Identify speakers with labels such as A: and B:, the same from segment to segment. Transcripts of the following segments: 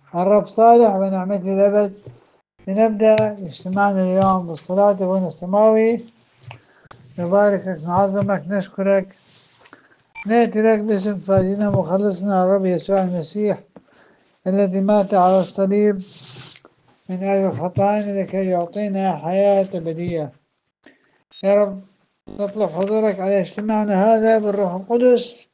A: الرب صالح ونعمته الأبد. لنبدأ اجتماعنا اليوم بالصلاة أبونا السماوي. نباركك، نعظمك، نشكرك، نأتي لك باسم فادينا مخلصنا الرب يسوع المسيح الذي مات على الصليب من أجل خطايانا لكي يعطينا حياة أبدية. يا رب نطلب حضورك على اجتماعنا هذا بالروح القدس،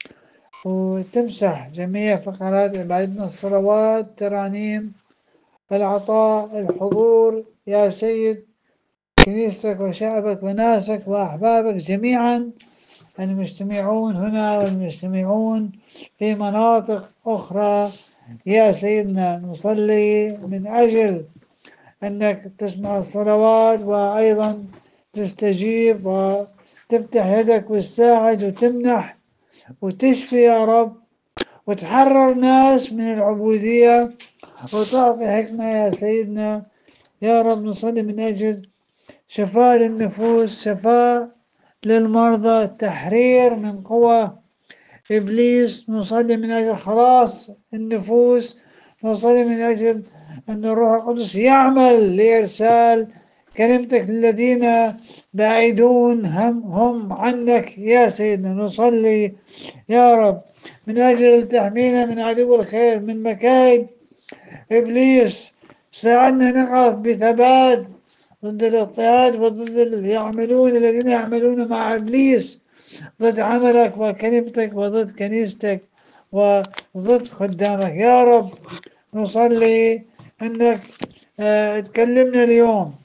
A: وتمسح جميع فقرات عبادتنا، الصلوات، ترانيم، العطاء، الحضور. يا سيد، كنيستك وشعبك وناسك وأحبابك جميعا المجتمعون هنا والمجتمعون في مناطق أخرى. يا سيدنا نصلي من أجل أنك تسمع الصلوات، وأيضا تستجيب وتفتح يدك وتساعد وتمنح وتشفي يا رب، وتحرر ناس من العبودية وتعطي حكمة يا سيدنا. يا رب نصلي من أجل شفاء للنفوس، شفاء للمرضى، تحرير من قوى إبليس. نصلي من أجل خلاص النفوس، نصلي من أجل أن الروح القدس يعمل لإرسال كلمتك للذين بعيدون هم عنك يا سيدنا. نصلي يا رب من أجل تحمينا من عدو الخير، من مكايد إبليس. ساعدنا نقف بثبات ضد الاضطهاد وضد الذين يعملون مع إبليس، ضد عملك وكلمتك وضد كنيستك وضد خدامك يا رب. نصلي أنك تكلمنا اليوم،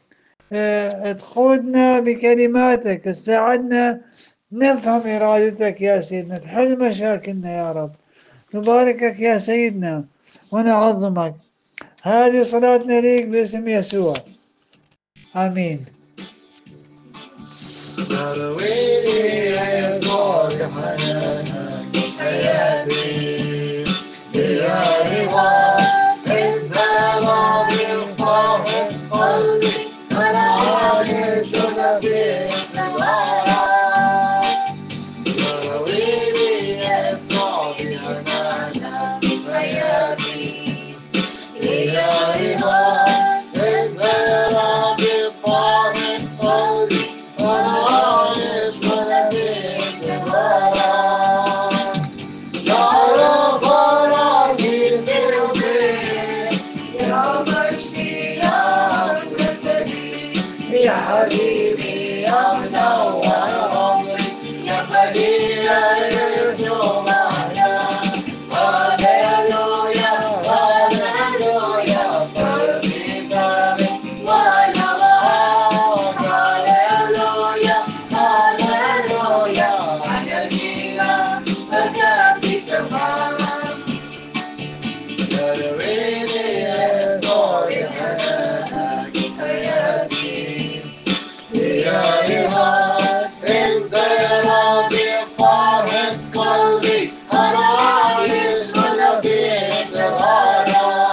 A: تقودنا بكلماتك، تساعدنا نفهم إرادتك يا سيدنا، تحل مشاكلنا يا رب. نباركك يا سيدنا ونعظمك. هذه صلاتنا ليك باسم يسوع، آمين.
B: نرويني يا صالح حياتي يا رضا انت ربي وفرح قلبي انا عايش في انتظارك. نرويني يا صالح حياتي يا رضا انت ربي وفرح قلبي انا عايش في انتظارك. يا رب راسي في البيت يا مجدي يا جسدي يا حبيبي يا منور عمري يا بديع يسوع معنا. هللويا هللويا قلبي ثابت وانا معاك. هللويا هللويا انا لينا لك في سماك. نرويني يا صالح حياتي يا رضاك انت يا ربي فرح قلبي انا عايش وانا في انتظارك.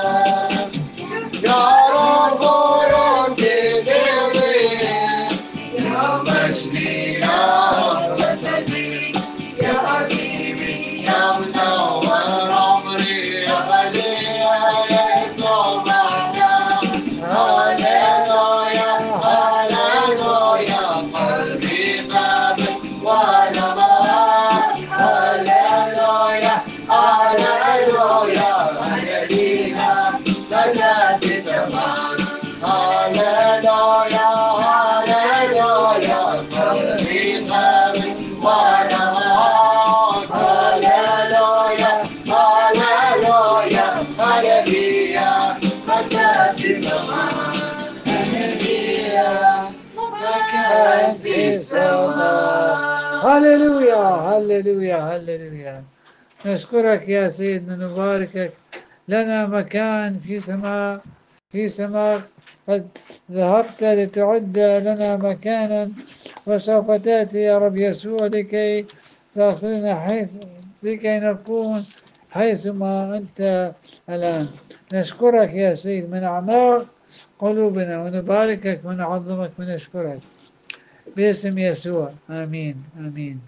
B: يا رب راسي بالليل يا مجدي يا جسدي يا حبيبي يا منور عمري يا بديع يسوع معنا. هللويا هللويا قلبي ثابت وانا معاك. هللويا هللويا انا ليها لك في سماك. هللويا هللويا قلبي ثابت وانا معاك. هللويا هللويا انا ليها لك في سماك. انا ليها لك في سماك.
A: هللويا هللويا هللويا. نشكرك يا سيدنا، نباركك. لنا مكان في سماء قد ذهبت لتعد لنا مكانا، وسوف تأتي يا رب يسوع لكي تأخذنا لكي نكون حيثما أنت الآن. نشكرك يا سيد من أعماق قلوبنا، ونباركك ونعظمك ونشكرك باسم يسوع، آمين آمين.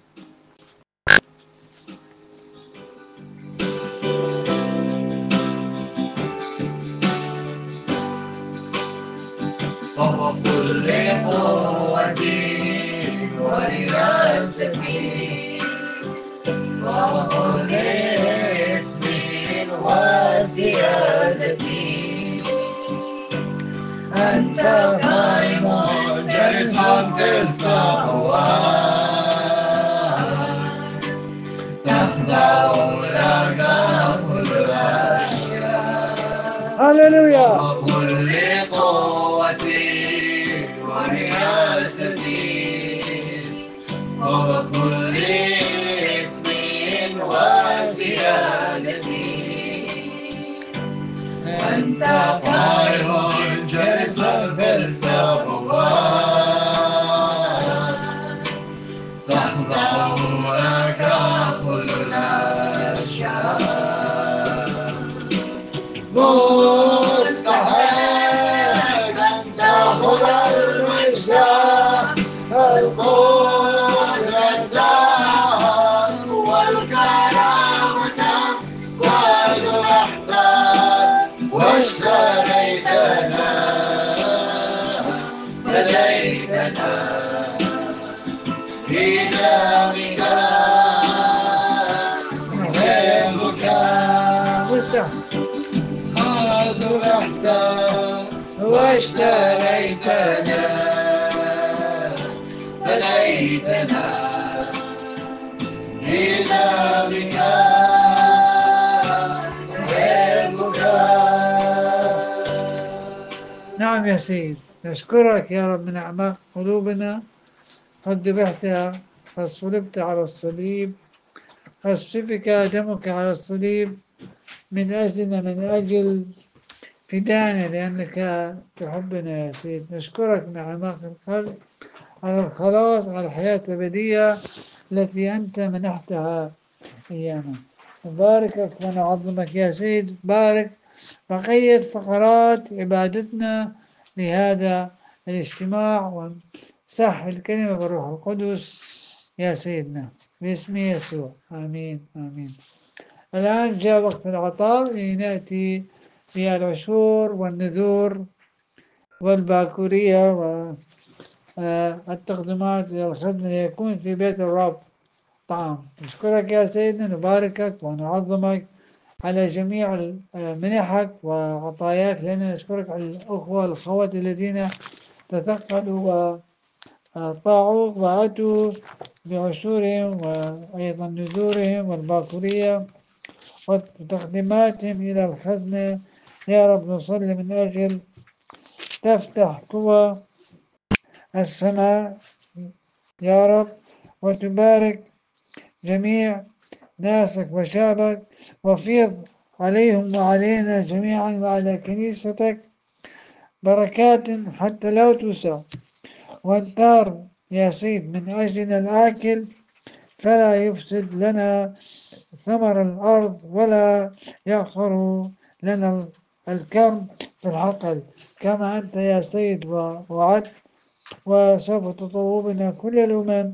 B: وكل قوتي ورياستي وكل اسم وسيادتي أنت قائم جالس في السماوات تخضع لك كل الأشياء
A: هللويا.
B: وكل قوتي ورياستي وكل اسم وسيادتي أنت قائم جالس في السماوات تخضع لك كل الأشياء مستحق أن تأخذ المجد القدرة والكرامة وذبحت واشتريتنا فديتنا بدمك نحبك ذبحت واشتريتنا فديتنا بدمك نحبك.
A: نعم يا سيد، نشكرك يا رب من أعماق قلوبنا. قد ذبحت، قد صلبت على الصليب، قد سفك دمك على الصليب من أجلنا، من أجل فدانا، لأنك تحبنا يا سيد. نشكرك من أعماق القلب على الخلاص، على الحياة الأبدية التي أنت منحتها إيانا. نباركك ونعظمك يا سيد. بارك بقية فقرات عبادتنا لهذا الاجتماع، وسح الكلمة بالروح القدس يا سيدنا، باسم يسوع، آمين آمين. الآن جاء وقت العطاء لنأتي بالعشور والنذور والباكورية والتقدمات إلى الخزنة ليكون في بيت الرب طعام. نشكرك يا سيدنا، نباركك ونعظمك على جميع منحك وعطاياك لنا. نشكرك على الأخوة والأخوات الذين تثقلوا وطاعوك وأتوا بعشورهم وأيضا نذورهم والباكورية وتقديماتهم إلى الخزنة. يا رب نصلي من أجل تفتح قوى السماء يا رب، وتبارك جميع ناسك وشعبك، وفيض عليهم وعلينا جميعا وعلى كنيستك بركات حتى لا تسع. وانتار يا سيد من أجلنا الآكل فلا يفسد لنا ثمر الأرض، ولا يغفر لنا الكرم في الحقل، كما أنت يا سيد وعدت، وسوف تطوبنا كل الأمم،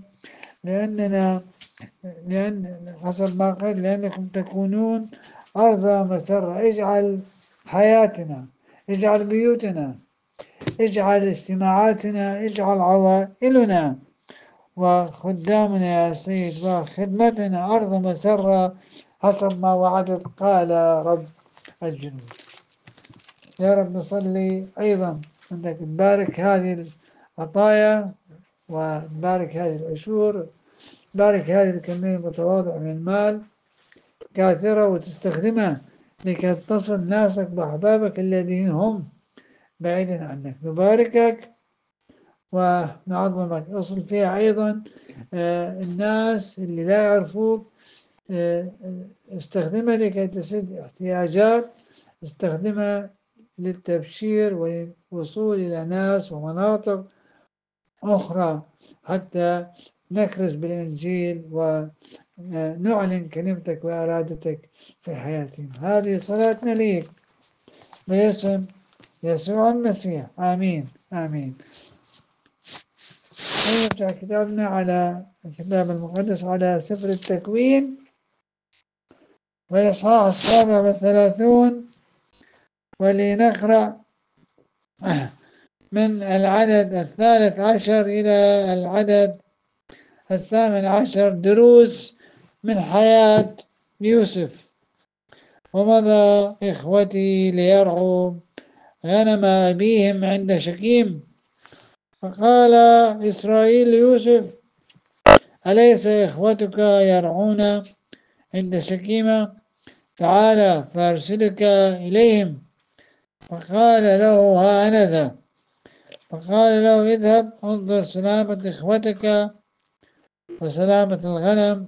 A: لأن حسب ما قال لأنكم تكونون أرض مسرة. اجعل حياتنا، اجعل بيوتنا، اجعل اجتماعاتنا، اجعل عوائلنا وخدامنا يا سيد وخدمتنا أرض مسرة حسب ما وعدت قال رب الجنود. يا رب نصلي أيضا أنك تبارك هذه العطايا وتبارك هذه العشور، بارك هذه الكمية المتواضعة من المال كاثرة، وتستخدمها لكي تصل ناسك وأحبابك الذين هم بعيدا عنك. نباركك ونعظمك. أصل فيها أيضا الناس اللي لا يعرفوك، استخدمها لكي تسد احتياجات، استخدمها للتبشير والوصول إلى ناس ومناطق أخرى حتى نكرز بالإنجيل ونعلن كلمتك وإرادتك في حياتهم. هذه صلاتنا ليك باسم يسوع المسيح، آمين آمين. نفتح كتابنا على الكتاب المقدس على سفر التكوين والإصحاح 37، ولنقرأ من العدد 13 إلى العدد 18 دروس من حياة يوسف. ومضى إخوتي ليرعوا غنم أبيهم عند شكيم، فقال إسرائيل ليوسف: أليس إخوتك يرعون عند شكيم؟ تعالى فأرسلك إليهم. فقال له: ها أنا ذا. فقال له: اذهب انظر سلامة إخوتك وسلامة الغنم،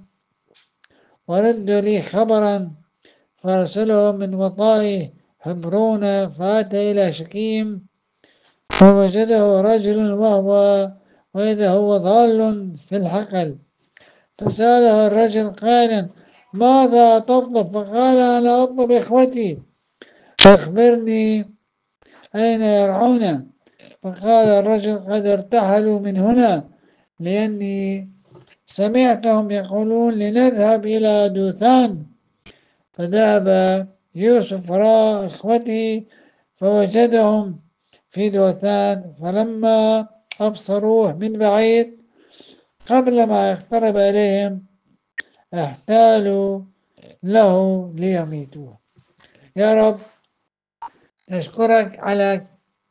A: ورد لي خبرا. فأرسله من وطائه حبرون، فأتى إلى شكيم فوجده رجل وإذا هو ضال في الحقل. فسأله الرجل قائلا: ماذا تطلب؟ فقال: أنا أطلب إخوتي، فأخبرني أين يرعون. فقال الرجل: قد ارتحلوا من هنا، لأني سمعتهم يقولون لنذهب إلى دوثان. فذهب يوسف وراء إخوته فوجدهم في دوثان، فلما أبصروه من بعيد قبل ما يقترب إليهم احتالوا له ليميتوه. يا رب نشكرك على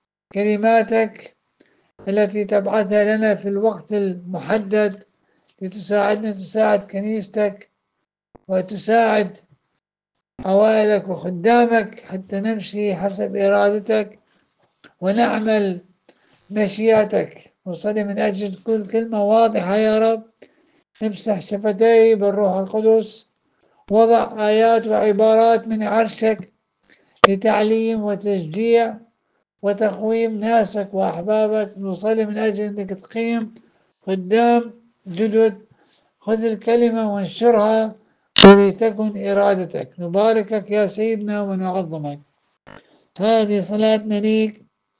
A: كلماتك التي تبعثها لنا في الوقت المحدد لتساعدنا، تساعد كنيستك وتساعد عوائلك وخدامك حتى نمشي حسب إرادتك ونعمل مشيئتك. نصلي من أجل كل كلمة واضحة يا رب، امسح شفتي بالروح القدس، وضع آيات وعبارات من عرشك لتعليم وتشجيع وتقويم ناسك وأحبابك. نصلي من أجل أنك تقيم خدام جدد. خذ الكلمة وانشرها ولتكن إرادتك. نباركك يا سيدنا ونعظمك. هذه صلاتنا ليك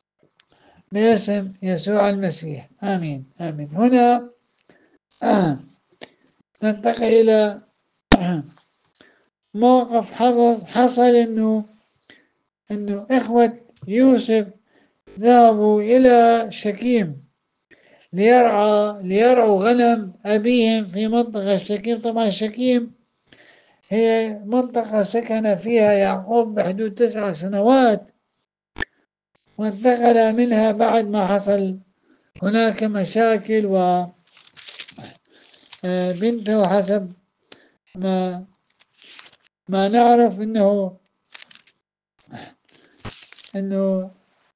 A: باسم يسوع المسيح، آمين آمين. هنا ننتقل إلى موقف حصل إنه إخوة يوسف ذهبوا إلى شكيم ليرعوا غنم أبيهم في منطقة شكيم. طبعا شكيم هي منطقة سكن فيها يعقوب بحدود 9 سنوات، وانتقل منها بعد ما حصل هناك مشاكل، وبنته حسب ما نعرف انه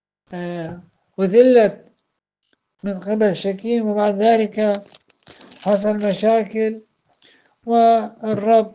A: وذلت من قبل شكيم، وبعد ذلك حصل مشاكل والرب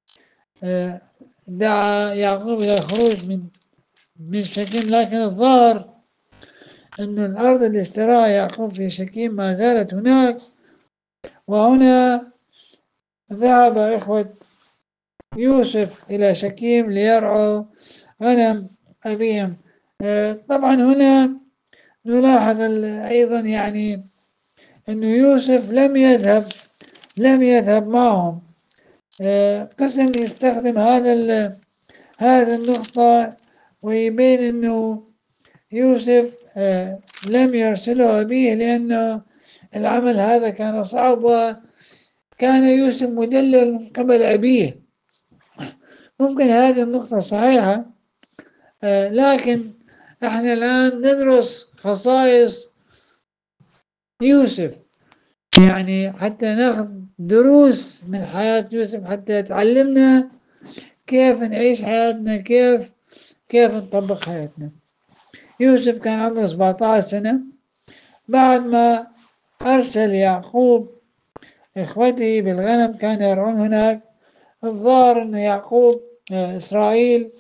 A: دعا يعقوب إلى الخروج من شكيم. لكن الظاهر أن الأرض اللي اشتراها يعقوب في شكيم ما زالت هناك. وهنا ذهب إخوة يوسف إلى شكيم ليرعوا غنم أبيهم. طبعا هنا نلاحظ أيضا يعني أن يوسف لم يذهب معهم. قسم يستخدم هذا النقطة ويبين أنه يوسف لم يرسله أبيه لأنه العمل هذا كان صعب، وكان يوسف مدلل من قبل أبيه. ممكن هذه النقطة صحيحة، لكن احنا الآن ندرس خصائص يوسف، يعني حتى ناخذ دروس من حياة يوسف حتى تعلمنا كيف نعيش حياتنا، كيف نطبق حياتنا. يوسف كان عمره 17 سنة بعد ما أرسل يعقوب إخوته بالغنم، كان يرعون هناك. الظاهر أن يعقوب إسرائيل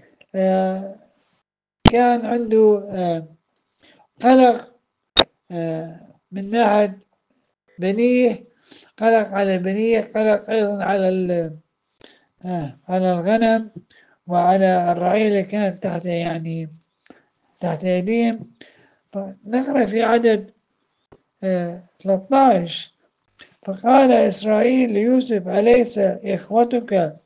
A: كان عنده قلق من ناحية بنيه، قلق على بنيه، قلق أيضا على الغنم وعلى الرعية اللي كانت تحت يديهم. فنقرأ في عدد 13: فقال إسرائيل ليوسف: أليس إخوتك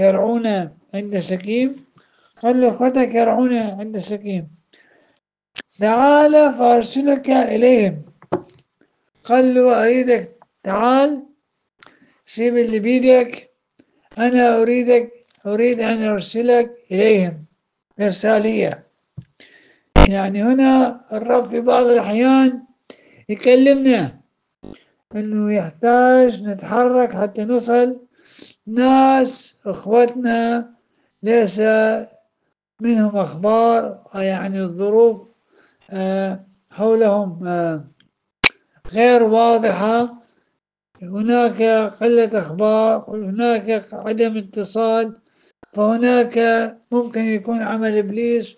A: يرعون عند شكيم؟ قال له: إخوتك يرعون عند شكيم. تعال فأرسلك إليهم. قال له أريدك، تعال سيب اللي بيدك، أنا أريد أن أرسلك إليهم إرسالية. يعني هنا الرب في بعض الأحيان يكلمنا أنه يحتاج نتحرك حتى نصل ناس أخوتنا ليس منهم أخبار، يعني الظروف حولهم غير واضحة، هناك قلة أخبار، هناك عدم اتصال، فهناك ممكن يكون عمل إبليس.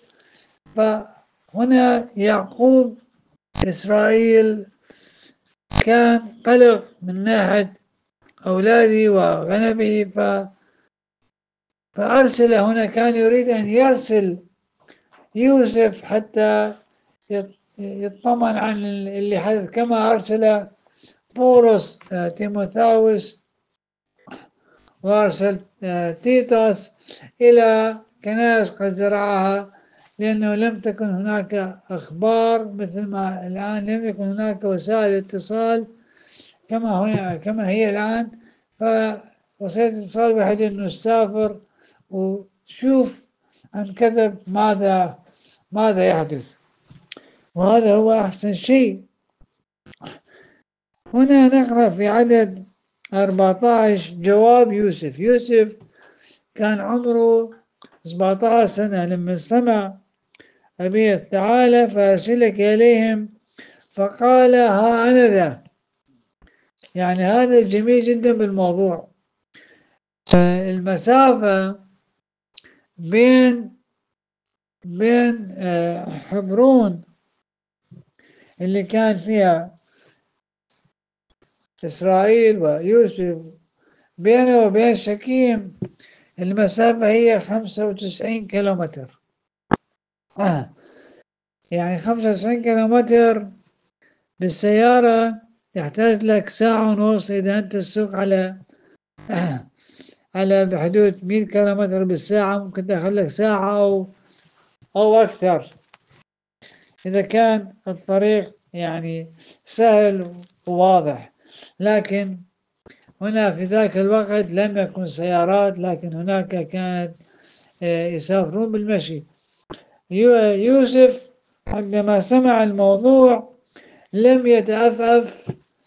A: فهنا يعقوب إسرائيل كان قلق من ناحية أولاده وغنمه، فأرسل هنا، كان يريد أن يرسل يوسف حتى يطمن عن اللي حدث، كما أرسل بولس تيموثاوس وأرسل تيتوس إلى كنائس قد زرعها، لأنه لم تكن هناك أخبار مثل ما الآن، لم يكن هناك وسائل اتصال كما هي الآن. فوسيلة الاتصال الوحيدة أنه تسافر وشوف عن كذب ماذا يحدث، وهذا هو أحسن شيء. هنا نقرأ في عدد 14 جواب يوسف. يوسف كان عمره 17 سنة لما سمع أبيه تعالى فأرسلك إليهم، فقال ها أنا ذا. يعني هذا جميل جدا بالموضوع. المسافة بين حبرون اللي كان فيها إسرائيل ويوسف بينه وبين شكيم المسافة هي 95 كيلومتر. يعني 95 كيلومتر بالسيارة يحتاج لك ساعة ونص إذا أنت تسوق على بحدود 100 كيلومتر بالساعة، ممكن تاخذ لك ساعة أو أكثر إذا كان الطريق يعني سهل وواضح. لكن هنا في ذاك الوقت لم يكن سيارات، لكن هناك كانت يسافرون بالمشي. يوسف عندما سمع الموضوع لم يتأفأف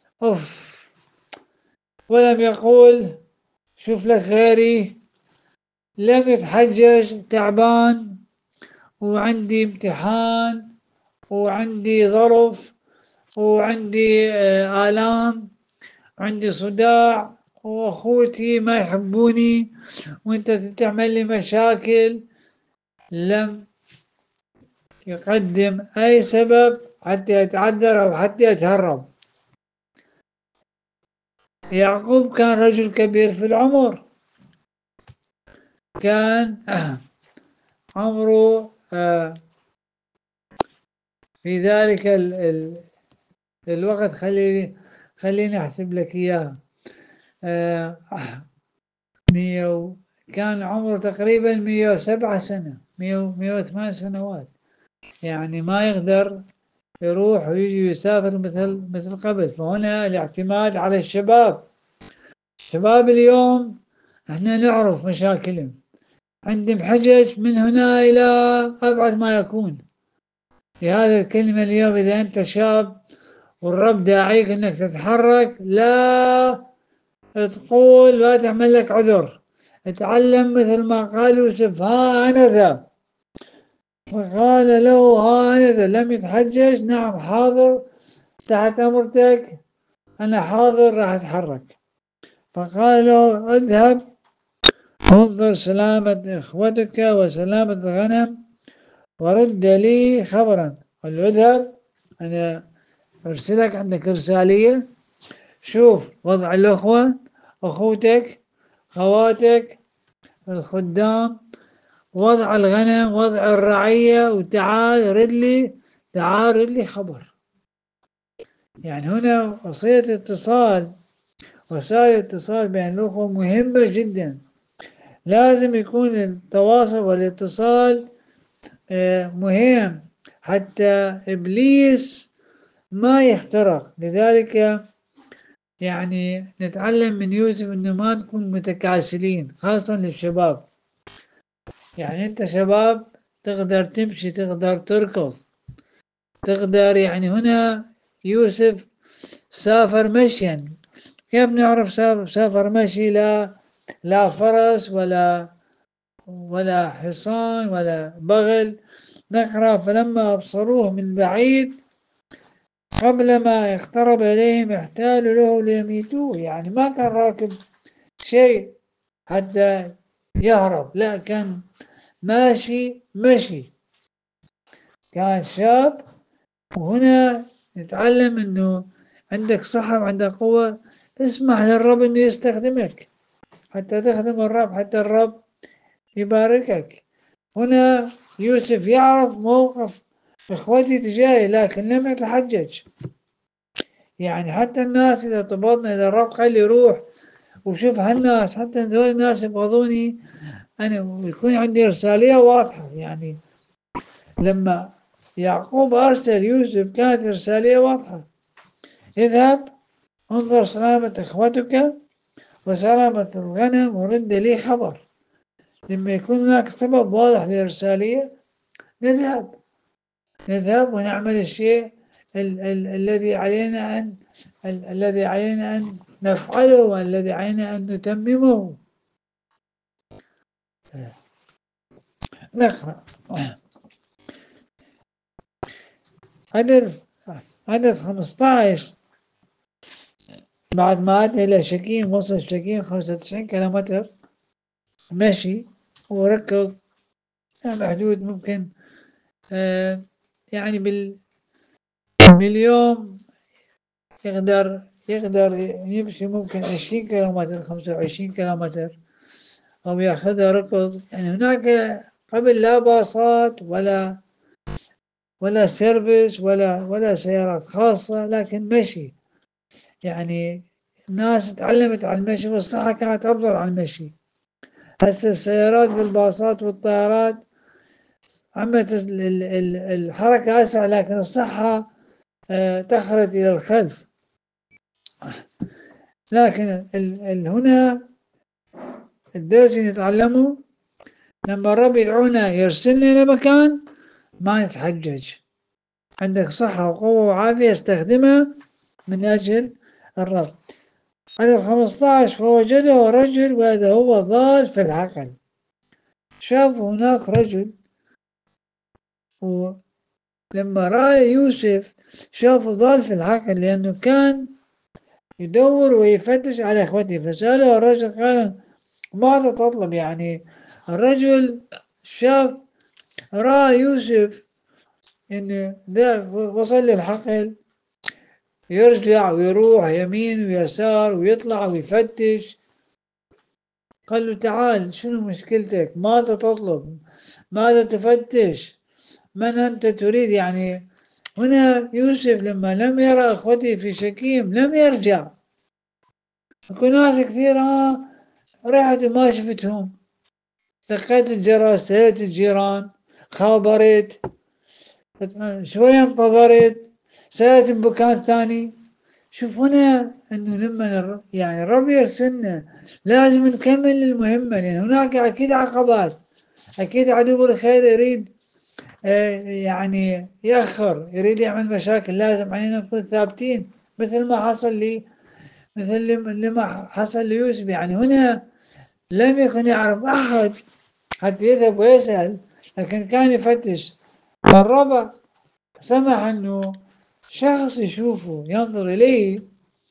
A: ولم يقول شوف لك غيري، لم يتحجج تعبان وعندي امتحان وعندي ظرف وعندي آلام وعندي صداع وأخوتي ما يحبوني وانت تعمل لي مشاكل. لم يقدم أي سبب حتى يتعذر أو حتى يتهرب. يعقوب كان رجل كبير في العمر، كان عمره في ذلك الوقت، خليني أحسب لك إياها، كان عمره تقريبا 107 سنة، 108 سنوات. يعني ما يقدر يروح ويجي ويسافر مثل قبل. فهنا الاعتماد على الشباب. شباب اليوم احنا نعرف مشاكلهم، عندهم حجج من هنا إلى أبعد ما يكون. لهذا الكلمة اليوم إذا أنت شاب والرب داعيك أنك تتحرك، لا تقول لا تعمل لك عذر، اتعلم مثل ما قال يوسف ها أنا ذا. فقال له ها أنا ذا، لم يتحجج، نعم حاضر تحت أمرتك، أنا حاضر راح أتحرك. فقال له اذهب انظر سلامة إخوتك وسلامة الغنم ورد لي خبرا. قال له اذهب، أنا أرسلك، عندك إرسالية، شوف وضع الأخوة، أخوتك، خواتك، الخدام، وضع الغنم، وضع الرعية، وتعال رد لي خبر. يعني هنا وسائل اتصال بين الأخوة مهمة جدا. لازم يكون التواصل والاتصال مهم حتى إبليس ما يخترق. لذلك يعني نتعلم من يوسف إنه ما نكون متكاسلين، خاصة للشباب. يعني أنت شباب تقدر تمشي، تقدر تركض، تقدر، يعني هنا يوسف سافر مشيا. كيف نعرف سافر مشي؟ لا فرس ولا حصان ولا بغل. نقرأ فلما أبصروه من بعيد قبل ما يقترب إليهم احتالوا له ليميتوه. يعني ما كان راكب شيء حتى يهرب، لا، كان ماشي، كان شاب. وهنا نتعلم انه عندك صحة وعندك قوة، اسمح للرب انه يستخدمك حتى تخدم الرب، حتى الرب يباركك. هنا يوسف يعرف موقف اخوتي تجاهي لكن لم يتحجج. يعني حتى الناس اذا طلبنا، اذا الرب قال لي روح وشوف هالناس، حتى هذول الناس يبغضوني، انا يكون عندي ارسالية واضحة. يعني لما يعقوب ارسل يوسف كانت ارسالية واضحة: اذهب انظر سلامة اخوتك وسلامة الغنم ورد لي خبر. لما يكون هناك سبب واضح للإرسالية نذهب ونعمل الشيء الذي علينا أن نفعله والذي علينا أن نتممه. نقرأ عدد 15. بعد ما أتى إلى شكيم، وصل شكيم 95 كيلومتر مشي وركض، محدود ممكن يعني باليوم يقدر يمشي ممكن 20 كيلومتر 25 كيلومتر، أو يأخذها ركض. يعني هناك قبل لا باصات ولا سيرفيس ولا سيارات خاصة، لكن مشي. يعني الناس تعلمت على المشي والصحة كانت أفضل على المشي. هسه السيارات بالباصات والطيارات عمت الحركة أسرع، لكن الصحة تخرج إلى الخلف. لكن هنا الدرس اللي نتعلمه لما الرب يدعونا يرسلنا إلى مكان ما نتحجج. عندك صحة وقوة وعافية استخدمها من أجل الرب. عدد 15: فوجده رجل وإذا هو ضال في العقل. شاف هناك رجل، ولما رأى يوسف شافه ضال في العقل لأنه كان يدور ويفتش على إخوته. فسأله الرجل قال: ماذا تطلب؟ يعني الرجل رأى يوسف إنه ده وصل للحقل، يرجع ويروح يمين ويسار ويطلع ويفتش. قال له: تعال، شنو مشكلتك؟ ماذا تطلب؟ ماذا تفتش؟ من أنت تريد؟ يعني هنا يوسف لما لم يرى أخوته في شكيم لم يرجع. اكو ناس كثير رحت وما شفتهم، دقيت الجرس، سألت الجيران، خابرت شوية، انتظرت، سألت بمكان ثاني. شوف هنا انه لما يعني الرب يرسلنا لازم نكمل المهمة، لان هناك اكيد عقبات، اكيد عدو الخير يريد يعني يأخر، يريد يعمل مشاكل. لازم علينا نكون ثابتين مثل ما حصل لي، مثل لما حصل ليوسف. يعني هنا لم يكن يعرف أحد حتى يذهب ويسأل، لكن كان يفتش. فالرب سمح أنه شخص يشوفه ينظر إليه،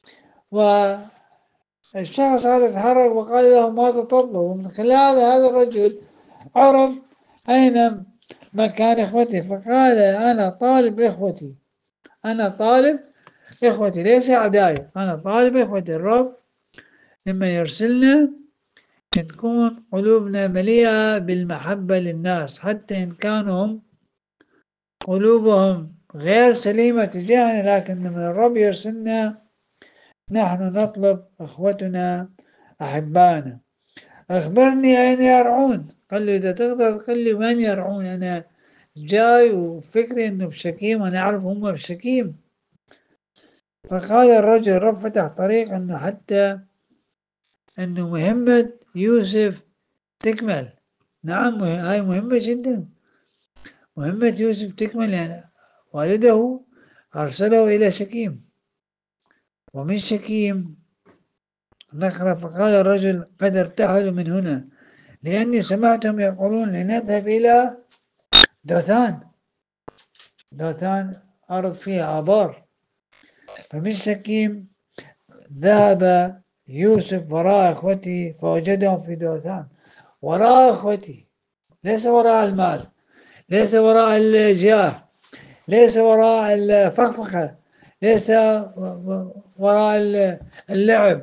A: والشخص هذا تحرك وقال له: ماذا تطلب؟ ومن خلال هذا الرجل عرف أين مكان إخوتي، فقال: أنا طالب إخوتي، أنا طالب إخوتي، ليس أعدائي، أنا طالب إخوتي. الرب لما يرسلنا تكون قلوبنا مليئة بالمحبة للناس، حتى إن كانوا قلوبهم غير سليمة تجاهنا، لكن من الرب يرسلنا نحن نطلب أخوتنا أحبائنا. أخبرني أين يرعون؟ قال له: إذا تقدر تقول لي وين يرعون، أنا جاي وفكري إنه بشكيم وأنا أعرف هم بشكيم. فقال الرجل الرب فتح طريق إنه حتى إنه مهمة يوسف تكمل. نعم هاي مهمة جدا، مهمة يوسف تكمل، يعني والده أرسله إلى شكيم، ومن شكيم نقرأ فقال الرجل قد ارتحلوا من هنا لأني سمعتهم يقولون لنذهب إلى دوثان. دوثان أرض فيها آبار. فمن شكيم ذهب يوسف وراء إخوته فوجدهم في دوثان. وراء إخوته، ليس وراء المال، ليس وراء الجاه، ليس وراء الفخفخة، ليس وراء اللعب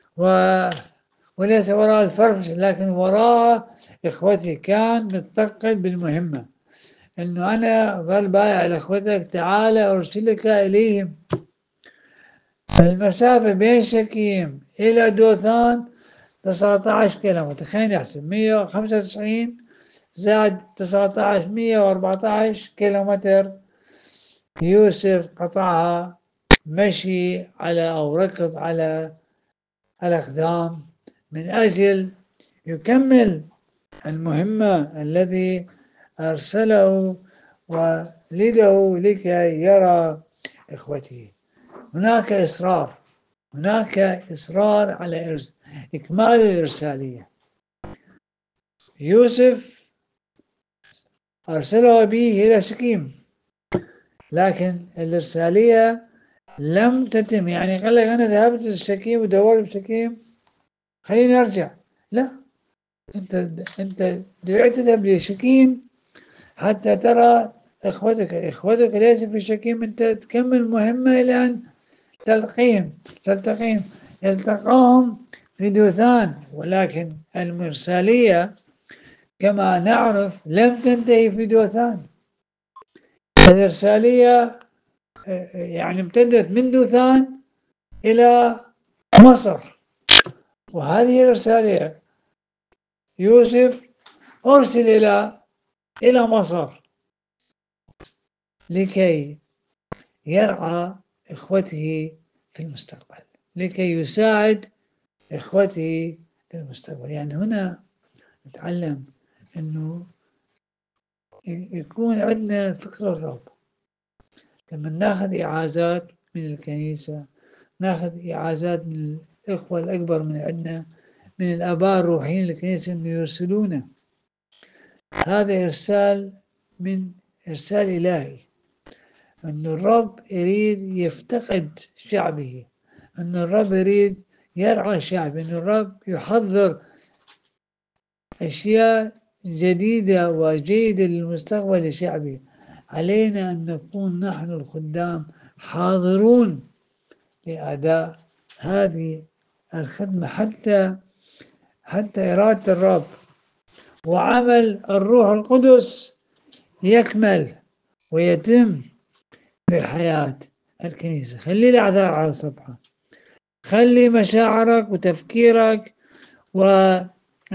A: وليس وراء الفرش، لكن وراء إخوته. كان متثقل بالمهمة إنه أنا ظل بايع لإخوتك، تعال أرسلك إليهم. المسافة بين شكيم إلى دوثان 19 كيلومتر. خلينا نحسب 195 زائد 19 114 كيلومتر. يوسف قطعها مشي على أو ركض على الأقدام من أجل يكمل المهمة الذي أرسله والده لكي يرى إخوته. هناك إصرار، هناك إصرار على إكمال الإرسالية. يوسف أرسله أبيه إلى شكيم، لكن الإرسالية لم تتم. يعني قال لك أنا ذهبت للشكيم ودورت بشكيم خليني أرجع. لا، أنت دعيت تذهب لشكيم حتى ترى إخوتك ليس في شكيم، أنت تكمل مهمة إلى أن تلتقيهم. يلتقاهم في دوثان، ولكن المرسالية كما نعرف لم تنتهي في دوثان. الإرسالية يعني امتدت من دوثان إلى مصر، وهذه الإرسالية. يوسف أرسل إلى مصر لكي يرعى إخوته في المستقبل، لكي يساعد إخوته في المستقبل. يعني هنا نتعلم أنه يكون عندنا فكر الرب. لما ناخذ إعازات من الكنيسة، ناخذ إعازات من الإخوة الأكبر من عندنا، من الآباء الروحيين للكنيسة، أنه يرسلونا. هذا إرسال من إرسال إلهي، أن الرب يريد يفتقد شعبه، أن الرب يريد يرعى شعبه، أن الرب يحضر أشياء جديدة وجيدة للمستقبل لشعبه. علينا أن نكون نحن الخدام حاضرون لأداء هذه الخدمة حتى إرادة الرب وعمل الروح القدس يكمل ويتم في حياة الكنيسة. خلي الأعذار على صفحة، خلي مشاعرك وتفكيرك وخلي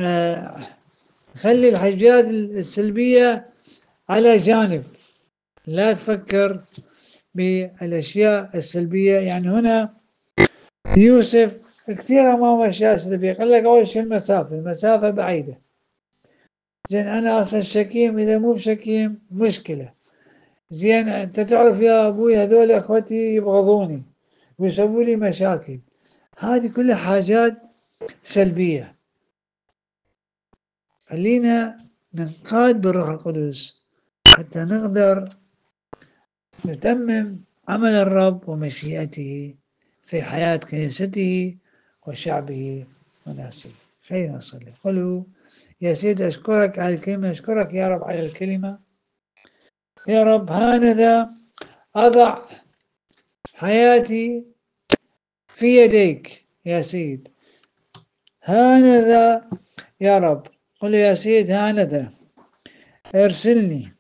A: الحاجات السلبية على جانب. لا تفكر بالأشياء السلبية. يعني هنا يوسف كثير أمامه أشياء سلبية. قال لك أول شيء المسافة بعيدة. زين أنا أصلا شكيم، إذا مو بشكيم مشكلة. زين أنت تعرف يا أبوي هذول أخوتي يبغضوني ويسووا لي مشاكل. هذه كلها حاجات سلبية. خلينا ننقاد بالروح القدس حتى نقدر نتمم عمل الرب ومشيئته في حياة كنيسته وشعبه وناسه. خلينا نصلي. قلوا يا سيد أشكرك على الكلمة، أشكرك يا رب على الكلمة. يا رب هانذا أضع حياتي في يديك يا سيد. هانذا يا رب. قل يا سيد هانذا ارسلني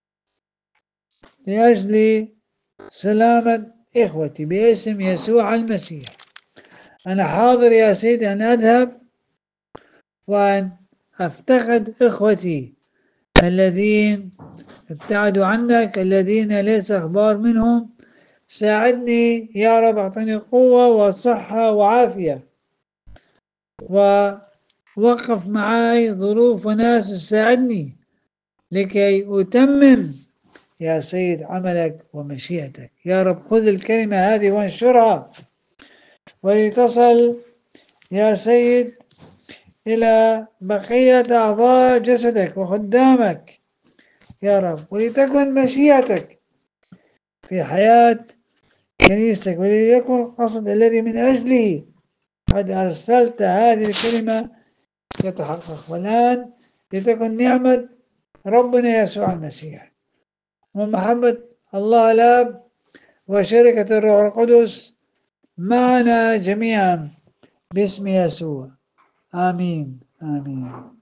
A: لأجل سلامة إخوتي باسم يسوع المسيح. أنا حاضر يا سيد أن أذهب وأن أفتقد إخوتي الذين ابتعدوا عنك الذين ليس أخبار منهم. ساعدني يا رب، أعطني قوة وصحة وعافية، ووقف معي ظروف وناس تساعدني لكي أتمم يا سيد عملك ومشيئتك. يا رب خذ الكلمة هذه وانشرها ولتصل يا سيد إلى بقية أعضاء جسدك وخدامك يا رب، ولتكن مشيئتك في حياة كنيستك، وليكن القصد الذي من أجله قد أرسلت هذه الكلمة يتحقق. والآن لتكن نعمة ربنا يسوع المسيح ومحبة الله الآب وشركة الروح القدس معنا جميعا باسم يسوع. آمين آمين.